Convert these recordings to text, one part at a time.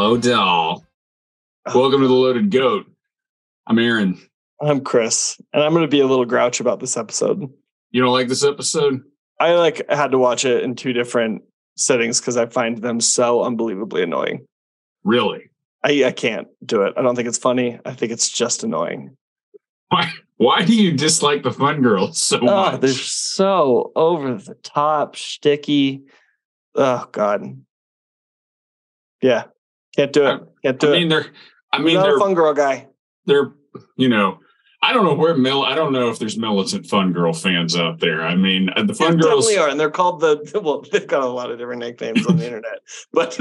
Hello, doll. Welcome to the Loaded Goat. I'm Aaron. I'm Chris, and I'm going to be a little grouch about this episode. You don't like this episode? I had to watch it in two different settings because I find them so unbelievably annoying. Really? I can't do it. I don't think it's funny. I think it's just annoying. Why do you dislike the Fun Girls so much? They're so over the top, sticky. Oh God. Yeah, can't do it. I'm not a Fun Girl guy. They're, I don't know I don't know if there's militant Fun Girl fans out there. I mean, the Fun Girls definitely are, and they're called they've got a lot of different nicknames on the internet, but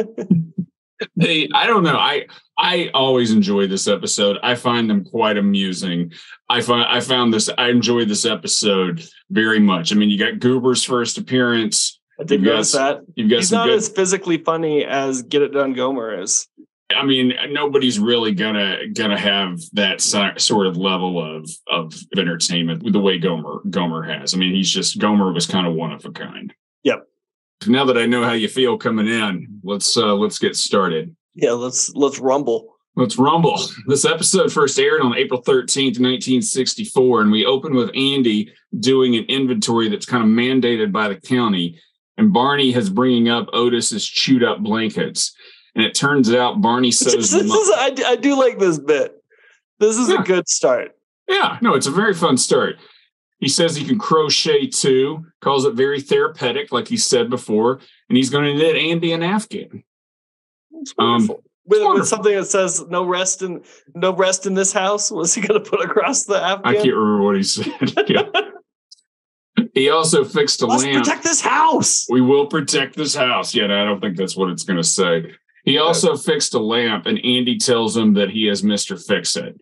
I don't know. I always enjoy this episode. I find them quite amusing. I enjoyed this episode very much. I mean, you got Goober's first appearance. I did notice that. He's not as physically funny as Get It Done Gomer is. I mean, nobody's really gonna have that sort of level of entertainment with the way Gomer has. I mean, Gomer was kind of one of a kind. Yep. Now that I know how you feel coming in, let's get started. Yeah, let's rumble. Let's rumble. This episode first aired on April 13th, 1964, and we open with Andy doing an inventory that's kind of mandated by the county, and Barney has bringing up Otis's chewed up blankets. And it turns out Barney sews I do like this bit. This is a good start. Yeah, no, it's a very fun start. He says he can crochet too, calls it very therapeutic, like he said before, and he's going to knit Andy an Afghan. It's wonderful. With something that says no rest in this house. Was he going to put across the Afghan? I can't remember what he said. Yeah. He also fixed a lamp. Let's protect this house. We will protect this house. Yeah, I don't think that's what it's going to say. He also fixed a lamp, and Andy tells him that he has Mr. Fix-It.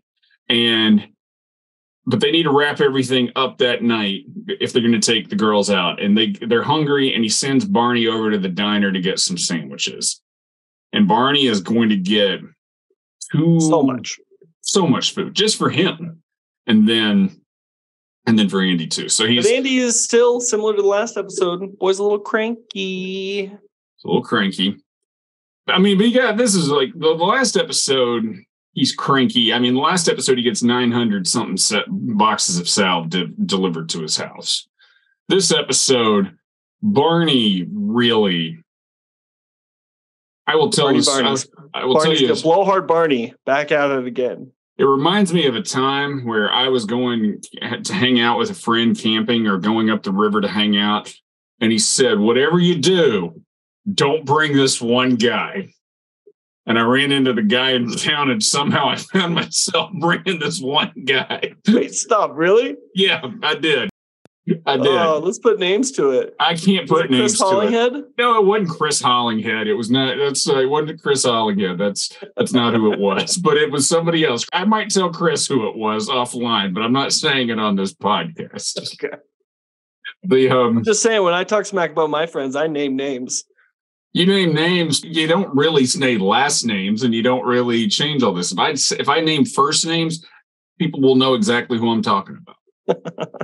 But they need to wrap everything up that night if they're going to take the girls out. And they're hungry, and he sends Barney over to the diner to get some sandwiches. And Barney is going to get so much food just for him. And then for Andy too. So but Andy is still similar to the last episode. Boy's a little cranky. It's a little cranky. I mean, but this is like the last episode, he's cranky. I mean, the last episode, he gets 900 something boxes of salve delivered to his house. This episode, Barney really, I will tell you, I will tell you, blowhard Barney back at it again. It reminds me of a time where I was going to hang out with a friend camping or going up the river to hang out. And he said, whatever you do, don't bring this one guy. And I ran into the guy in town, and somehow I found myself bringing this one guy. Wait, stop! Really? Yeah, I did. Oh, let's put names to it. I can't put names to it. Chris Hollinghead? No, it wasn't Chris Hollinghead. It was not. It wasn't Chris Hollinghead. That's not who it was. But it was somebody else. I might tell Chris who it was offline, but I'm not saying it on this podcast. Okay. I'm just saying, when I talk smack about my friends, I name names. You name names, you don't really say last names, and you don't really change all this. If I name first names, people will know exactly who I'm talking about.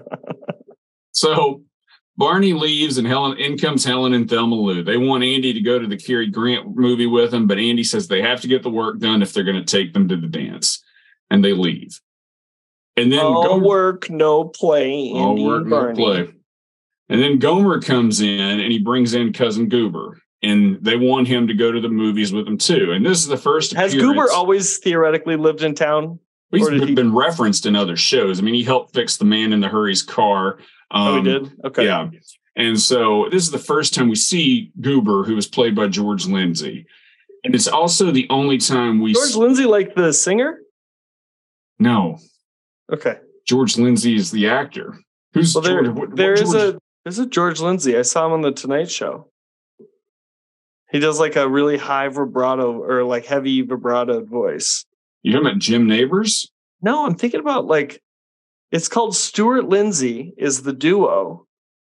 So Barney leaves, and in comes Helen and Thelma Lou. They want Andy to go to the Cary Grant movie with them, but Andy says they have to get the work done if they're going to take them to the dance, and they leave. And then all work, no play. All work, no play. And then Gomer comes in, and he brings in Cousin Goober. And they want him to go to the movies with them too. And this is the first appearance. Has Goober always theoretically lived in town? He's been referenced in other shows. I mean, he helped fix the Man in the Hurry's car. He did? Okay. Yeah. And so this is the first time we see Goober, who was played by George Lindsay. And it's also the only time we George Lindsay, like the singer? No. Okay. George Lindsay is the actor. Who's there's a George Lindsay. I saw him on the Tonight Show. He does like a really high vibrato or like heavy vibrato voice. You talking about Jim Neighbors? No, I'm thinking about it's called Stuart Lindsay is the duo.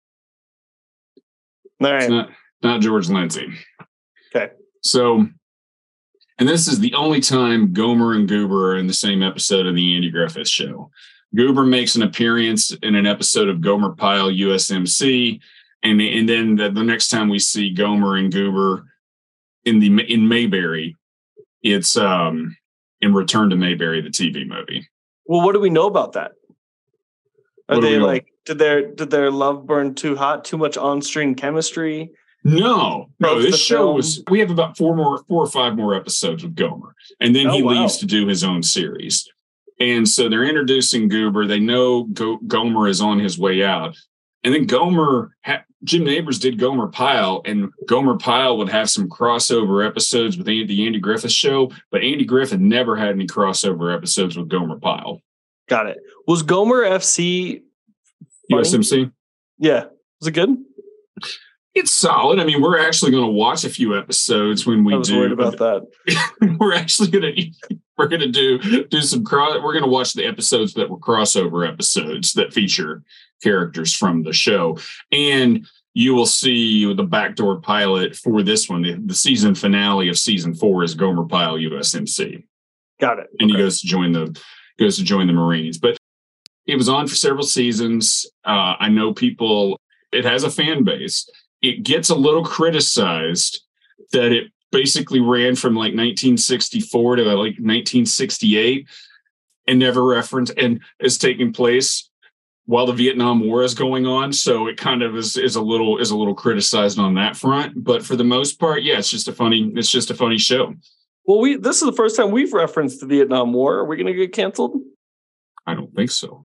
All right. It's not George Lindsay. Okay. So, and this is the only time Gomer and Goober are in the same episode of the Andy Griffith Show. Goober makes an appearance in an episode of Gomer Pyle USMC. And then the next time we see Gomer and Goober in Mayberry, It's in Return to Mayberry, the TV movie. Well, what do we know about that? Are What do we they know? like, did their love burn too hot, too much on-screen chemistry? No. Of This the show film? was. We have about 4 or 5 more episodes with Gomer, and then Oh, he wow. leaves to do his own series. And so they're introducing Goober. They know Gomer is on his way out, and then Jim Nabors did Gomer Pyle, and Gomer Pyle would have some crossover episodes with the Andy Griffith Show, but Andy Griffith never had any crossover episodes with Gomer Pyle. Got it. Was Gomer FC funny? USMC. Yeah. Was it good? It's solid. I mean, we're actually going to watch a few episodes when we I was do. worried about that. We're actually going to do some we're going to watch the episodes that were crossover episodes that feature characters from the show, and you will see the backdoor pilot for this one. The season finale of season 4 is Gomer Pyle USMC, Got it. and Okay. he goes to join the Marines. But it was on for several seasons. I know people. It has a fan base. It gets a little criticized that it basically ran from like 1964 to like 1968 and never referenced and is taking place while the Vietnam War is going on. So it kind of is a little criticized on that front. But for the most part, yeah, it's just a funny show. Well, this is the first time we've referenced the Vietnam War. Are we going to get canceled? I don't think so.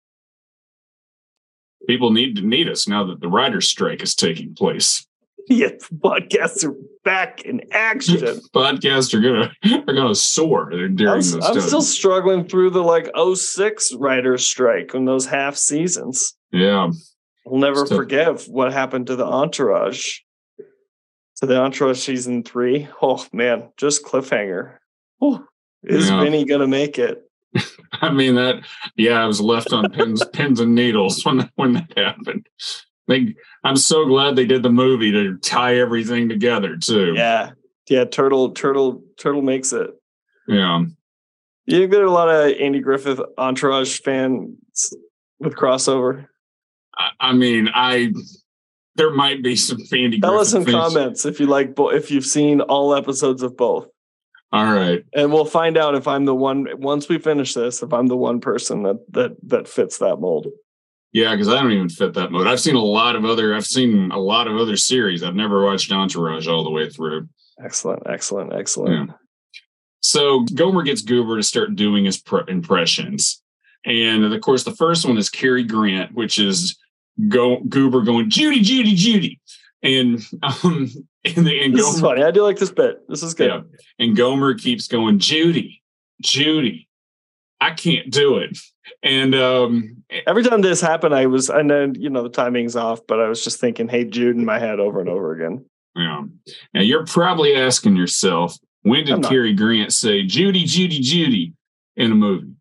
People need us now that the writer's strike is taking place. Yes, podcasts are back in action. Podcasts are gonna soar during those I'm times. still struggling through the 06 writer's strike and those half seasons. Yeah. I'll never Still. forget what happened to the Entourage. To the Entourage season 3. Oh man, just cliffhanger. Oh, is Yeah. Vinny gonna make it? I mean I was left on pins and needles when that happened. I'm so glad they did the movie to tie everything together too. Yeah. Turtle makes it. Yeah. You think there are a lot of Andy Griffith Entourage fans with crossover? I mean, there might be some Andy Tell Griffith us in fans. comments if you like, if you've seen all episodes of both. All right. And we'll find out if I'm the one, once we finish this, if I'm the one person that fits that mold. Yeah, because I don't even fit that mode. I've seen a lot of other series. I've never watched Entourage all the way through. Excellent. Yeah. So Gomer gets Goober to start doing his impressions. And of course, the first one is Cary Grant, which is Goober going, Judy, Judy, Judy. And This Gomer, is funny. I do like this bit. This is good. yeah. And Gomer keeps going, Judy, Judy, I can't do it. And Every time this happened, I know, the timing's off, but I was just thinking, hey, Jude in my head over and over again. yeah. Now you're probably asking yourself, when I'm did not. Cary Grant say Judy, Judy, Judy in a movie?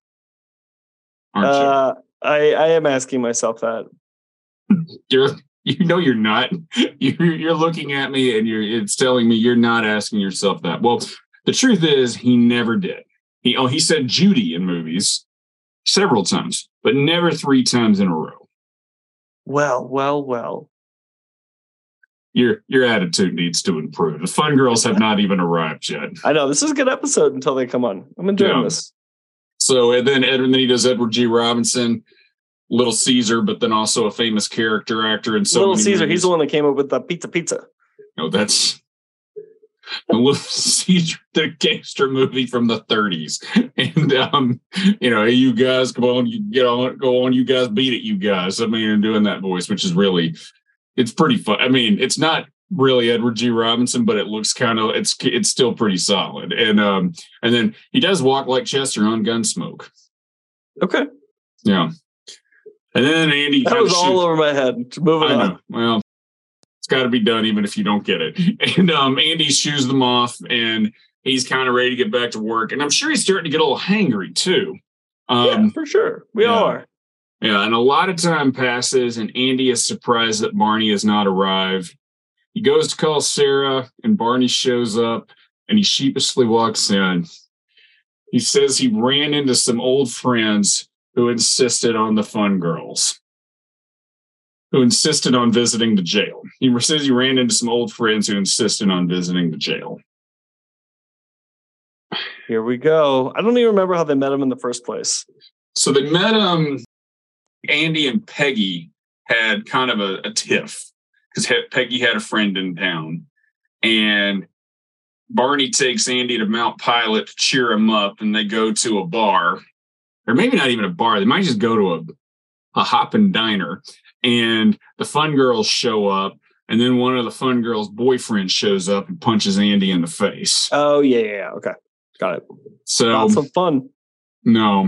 Aren't I am asking myself that. you? You're not. You're looking at me and it's telling me you're not asking yourself that. Well, the truth is he never did. He said Judy in movies several times, but never 3 times in a row. Well. Your attitude needs to improve. The Fun Girls have not even arrived yet. I know this is a good episode until they come on. I'm enjoying Yeah. this. So and then he does Edward G. Robinson, Little Caesar, but then also a famous character actor in so Little many Caesar, movies. he's the one that came up with the pizza. No, that's the Little Caesar, the gangster movie from the 30s. And hey, you guys, come on, go on, you guys, beat it, you guys. I mean, and doing that voice, which is really, it's pretty fun. I mean, it's not really Edward G. Robinson, but it looks kind of, it's still pretty solid. And then he does Walk Like Chester on Gunsmoke. Okay. Yeah. And then Andy That was all over my head. Moving I on. know. Well, it's got to be done even if you don't get it. And Andy shoos them off and he's kind of ready to get back to work. And I'm sure he's starting to get a little hangry too. Yeah, for sure. We all are. Yeah. And a lot of time passes and Andy is surprised that Barney has not arrived. He goes to call Sarah and Barney shows up and he sheepishly walks in. He says he ran into some old friends who insisted on the Fun Girls, who insisted on visiting the jail. He says he ran into some old friends who insisted on visiting the jail. Here we go. I don't even remember how they met him in the first place. So they met Andy and Peggy had kind of a tiff because Peggy had a friend in town. And Barney takes Andy to Mount Pilot to cheer him up, and they go to a bar. Or maybe not even a bar. They might just go to a hoppin' diner. And the fun girls show up. And then one of the fun girls' boyfriend shows up and punches Andy in the face. Oh, yeah. Okay. Got it. So lots of fun. No.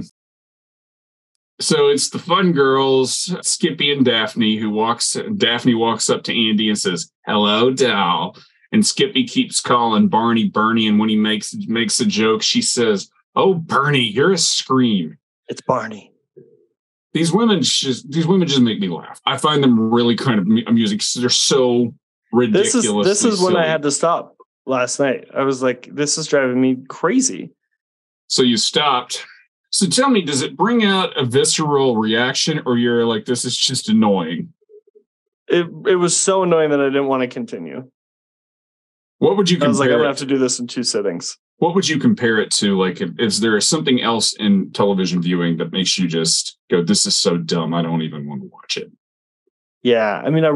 So it's the fun girls, Skippy and Daphne, Daphne walks up to Andy and says, "Hello, doll." And Skippy keeps calling Barney, Bernie. And when he makes a joke, she says, "Oh, Bernie, you're a scream." It's Barney. These women just make me laugh. I find them really kind of amusing because they're so ridiculous. This is when I had to stop last night. I was like, this is driving me crazy. So you stopped. So tell me, does it bring out a visceral reaction, or you're like, this is just annoying? It was so annoying that I didn't want to continue. What would you compare? I was like, I'm going to have to do this in 2 sittings. What would you compare it to? Like, is there something else in television viewing that makes you just go, this is so dumb, I don't even want to watch it? Yeah. I mean,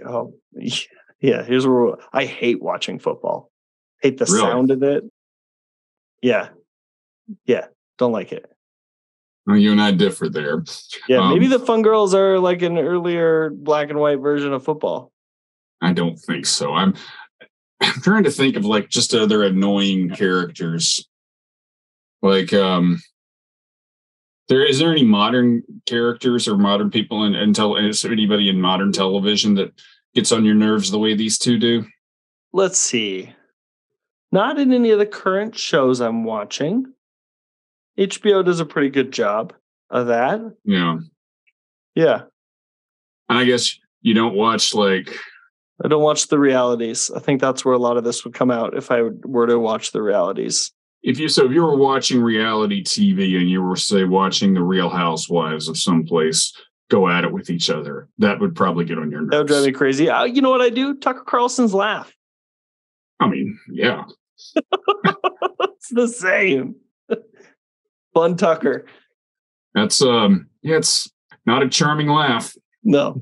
here's where I hate watching football. Hate the sound of it. Yeah. Don't like it. Well, you and I differ there. Yeah. Maybe the Fun Girls are like an earlier black and white version of football. I don't think so. I'm trying to think of like just other annoying characters. Like, is there any modern characters or modern people is there anybody in modern television that gets on your nerves the way these two do? Let's see. Not in any of the current shows I'm watching. HBO does a pretty good job of that. Yeah. Yeah. And I guess you don't watch I don't watch the realities. I think that's where a lot of this would come out if I were to watch the realities. If you were watching reality TV and you were, say, watching the Real Housewives of someplace go at it with each other, that would probably get on your nerves. That would drive me crazy. You know what I do? Tucker Carlson's laugh. I mean, yeah. It's the same. Fun Tucker. That's it's not a charming laugh. No.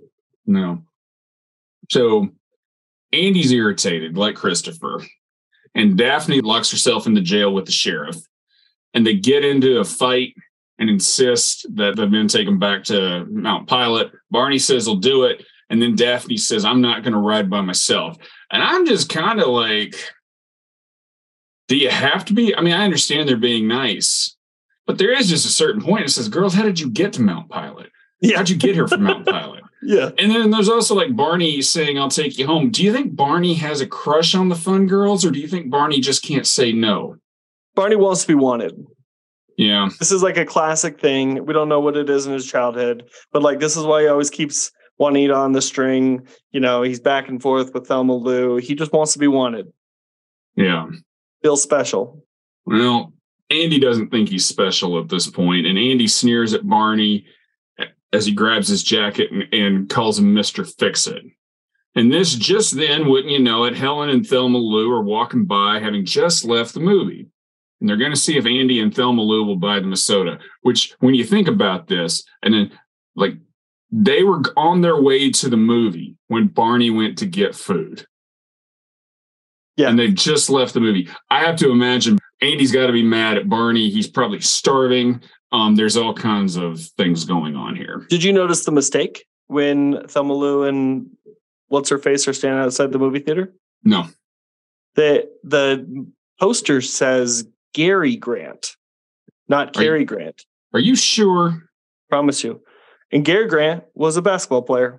So Andy's irritated, like Christopher, and Daphne locks herself in the jail with the sheriff, and they get into a fight and insist that the men take him back to Mount Pilot. Barney says he'll do it, and then Daphne says, "I'm not going to ride by myself." And I'm just kind of like, do you have to be? I mean, I understand they're being nice, but there is just a certain point. It says, "Girls, how did you get to Mount Pilot? Yeah. How'd you get here from Mount Pilot?" Yeah. And then there's also like Barney saying, "I'll take you home." Do you think Barney has a crush on the Fun Girls, or do you think Barney just can't say no? Barney wants to be wanted. Yeah. This is like a classic thing. We don't know what it is in his childhood, but like this is why he always keeps Juanita on the string. You know, he's back and forth with Thelma Lou. He just wants to be wanted. Yeah. Feels special. Well, Andy doesn't think he's special at this point, and Andy sneers at Barney as he grabs his jacket and calls him Mr. Fix-It. And this just then, wouldn't you know it, Helen and Thelma Lou are walking by, having just left the movie. And they're going to see if Andy and Thelma Lou will buy them a soda, which when you think about this, and then like they were on their way to the movie when Barney went to get food. Yeah. And they've just left the movie. I have to imagine Andy's got to be mad at Barney. He's probably starving. There's all kinds of things going on here. Did you notice the mistake when Thelma Lou and What's-Her-Face are standing outside the movie theater? No. The poster says Gary Grant, not Cary Grant. Are you sure? Promise you. And Gary Grant was a basketball player.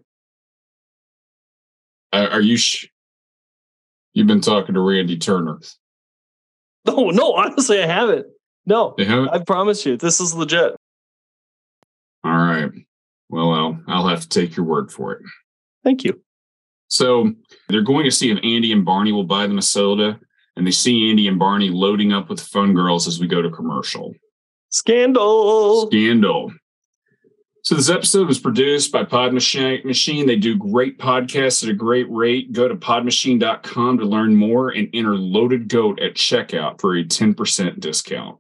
Are you You've been talking to Randy Turner. No, honestly, I haven't. No, haven't? I promise you, this is legit. All right. Well, I'll have to take your word for it. Thank you. So they're going to see if Andy and Barney will buy them a soda, and they see Andy and Barney loading up with Fun Girls as we go to commercial. Scandal. So this episode was produced by Pod Machine. They do great podcasts at a great rate. Go to podmachine.com to learn more and enter Loaded Goat at checkout for a 10% discount.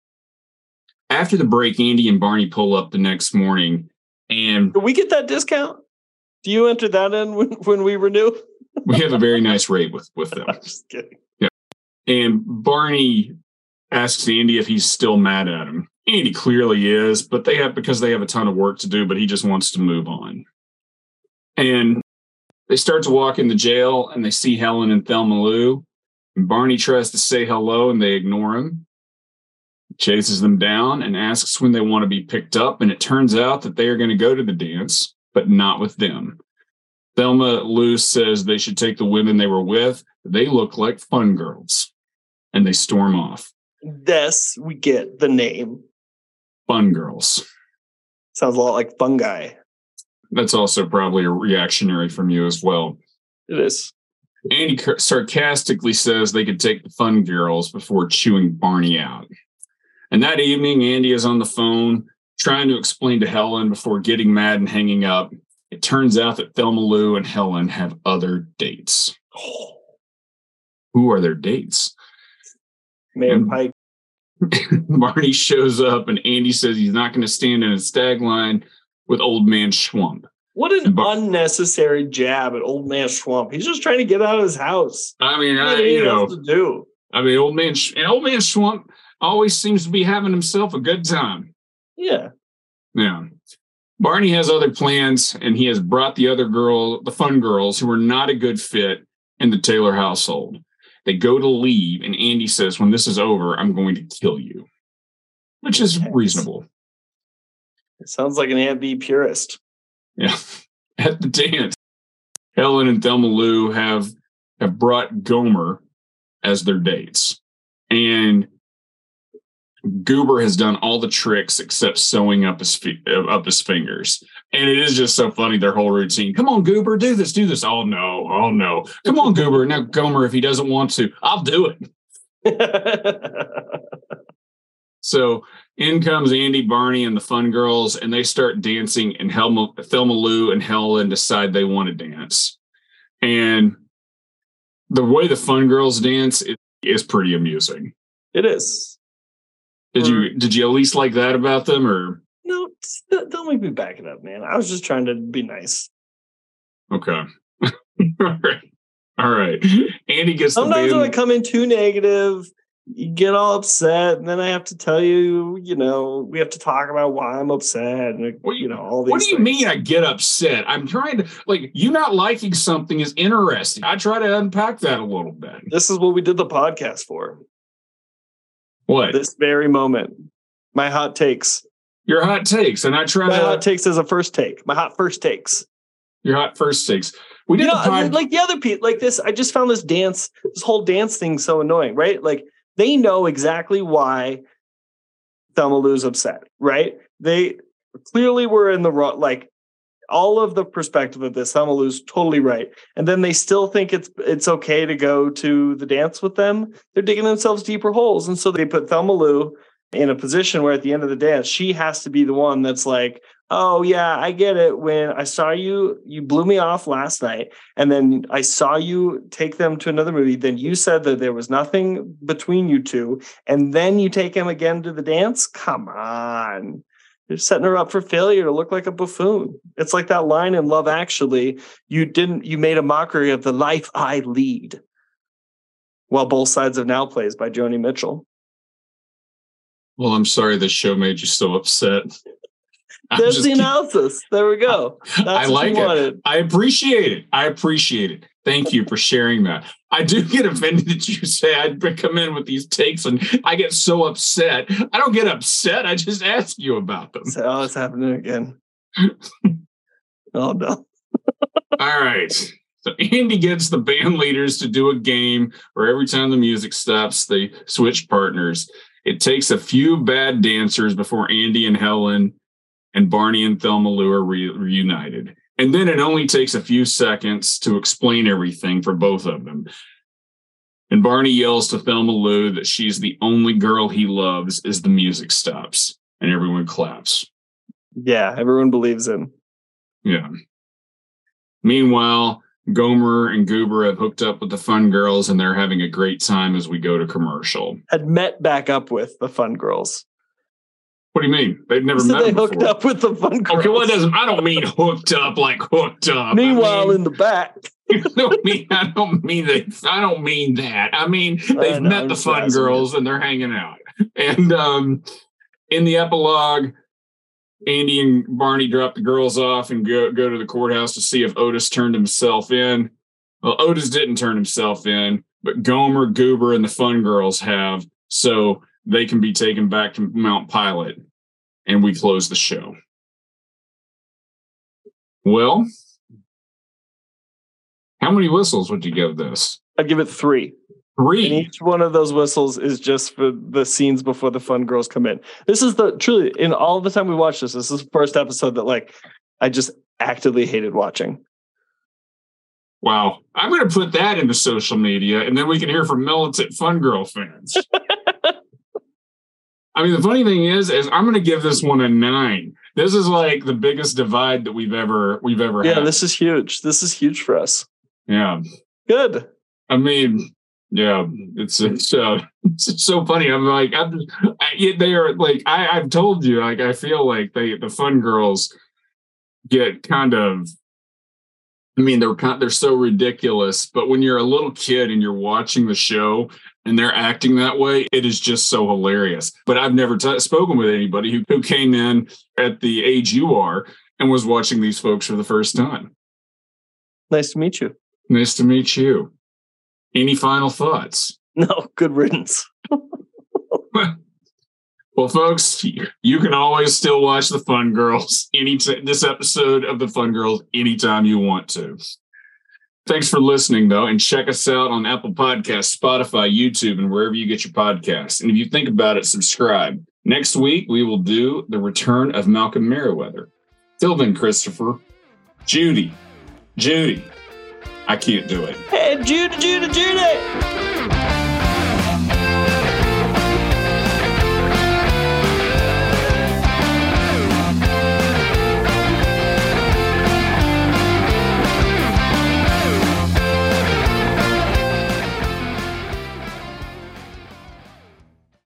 After the break, Andy and Barney pull up the next morning. And do we get that discount? Do you enter that in when we renew? We have a very nice rate with them. I'm just kidding. Yeah. And Barney asks Andy if he's still mad at him. Andy clearly is, but because they have a ton of work to do, but he just wants to move on. And they start to walk in the jail and they see Helen and Thelma Lou. And Barney tries to say hello and they ignore him. Chases them down and asks when they want to be picked up. And it turns out that they are going to go to the dance, but not with them. Thelma Lou says they should take the women they were with. They look like fun girls. And they storm off. Thus, we get the name. Fun girls. Sounds a lot like fungi. That's also probably a reactionary from you as well. It is. Andy sarcastically says they could take the fun girls before chewing Barney out. And that evening, Andy is on the phone trying to explain to Helen before getting mad and hanging up. It turns out that Thelma Lou and Helen have other dates. Oh. Who are their dates? Man, Pike. Barney shows up and Andy says he's not going to stand in a stag line with old man Schwump. What an unnecessary jab at old man Schwump. He's just trying to get out of his house. I mean, to do. I mean, old man Schwump always seems to be having himself a good time. Yeah. Yeah. Barney has other plans, and he has brought the fun girls who are not a good fit in the Taylor household. They go to leave, and Andy says, when this is over, I'm going to kill you, which is reasonable. It sounds like an Aunt B purist. Yeah. At the dance, Helen and Thelma Lou have brought Gomer as their dates. And Goober has done all the tricks except sewing up his fingers. And it is just so funny, their whole routine. Come on, Goober, do this. Oh, no. Come on, Goober. Now, Gomer, if he doesn't want to, I'll do it. So in comes Andy, Barney, and the fun girls, and they start dancing, and Thelma Lou and Helen decide they want to dance. And the way the fun girls dance is pretty amusing. It is. Did you at least like that about them, or no? Don't make me back it up, man. I was just trying to be nice. Okay. All right. Andy gets sometimes when I come in too negative, you get all upset, and then I have to tell you, we have to talk about why I'm upset, and all these. What do you mean I get upset? I'm trying to you not liking something is interesting. I try to unpack that a little bit. This is what we did the podcast for. What? This very moment. My hot takes. Your hot takes. And I try My hot takes as a first take. My hot first takes. Your hot first takes. We did like the other people, like this. I just found this whole dance thing so annoying, right? Like they know exactly why Thelma Lou's upset, right? They clearly were in the wrong, all of the perspective of this, Thelma Lou's totally right. And then they still think it's okay to go to the dance with them. They're digging themselves deeper holes. And so they put Thelma Lou in a position where at the end of the dance, she has to be the one that's like, oh yeah, I get it. When I saw you blew me off last night. And then I saw you take them to another movie. Then you said that there was nothing between you two. And then you take him again to the dance. Come on. You're setting her up for failure to look like a buffoon. It's like that line in Love Actually. You made a mockery of the life I lead. While Both Sides of Now plays by Joni Mitchell. Well, I'm sorry this show made you so upset. There's the analysis. There we go. That's I like it. I appreciate it. Thank you for sharing that. I do get offended that you say I'd come in with these takes and I get so upset. I don't get upset. I just ask you about them. Oh, it's happening again. Oh, no. All right. So Andy gets the band leaders to do a game where every time the music stops, they switch partners. It takes a few bad dancers before Andy and Helen and Barney and Thelma Lou are reunited. And then it only takes a few seconds to explain everything for both of them. And Barney yells to Thelma Lou that she's the only girl he loves as the music stops. And everyone claps. Yeah, everyone believes him. Yeah. Meanwhile, Gomer and Goober have hooked up with the Fun Girls, and they're having a great time as we go to commercial. Had met back up with the Fun Girls. What do you mean? They've never So met they before. hooked up with the Fun Girls. Okay, well, I don't mean hooked up like hooked up. Meanwhile, in the back. I don't mean that. I mean, they've met the Fun Girls and they're hanging out. And in the epilogue, Andy and Barney drop the girls off and go to the courthouse to see if Otis turned himself in. Well, Otis didn't turn himself in, but Gomer, Goober, and the Fun Girls have, so they can be taken back to Mount Pilot. And we close the show. Well, how many whistles would you give this? I'd give it 3. 3. And each one of those whistles is just for the scenes before the Fun Girls come in. This is truly, in all the time we watched this is the first episode that I just actively hated watching. Wow. I'm going to put that into social media, and then we can hear from militant Fun Girl fans. I mean, the funny thing is I'm going to give this one a 9. This is like the biggest divide that we've ever had. Yeah, this is huge. This is huge for us. Yeah. Good. I mean, yeah, it's so funny. I'm like, they are like, I've told you, like, I feel like the Fun Girls get kind of, I mean, they're so ridiculous, but when you're a little kid and you're watching the show and they're acting that way, it is just so hilarious. But I've never spoken with anybody who came in at the age you are and was watching these folks for the first time. Nice to meet you. Nice to meet you. Any final thoughts? No, good riddance. Well, folks, you can always still watch the Fun Girls, this episode of the Fun Girls, anytime you want to. Thanks for listening, though, and check us out on Apple Podcasts, Spotify, YouTube, and wherever you get your podcasts. And if you think about it, subscribe. Next week, we will do the return of Malcolm Merriweather. Till then, Christopher, Judy, I can't do it. Hey, Judy.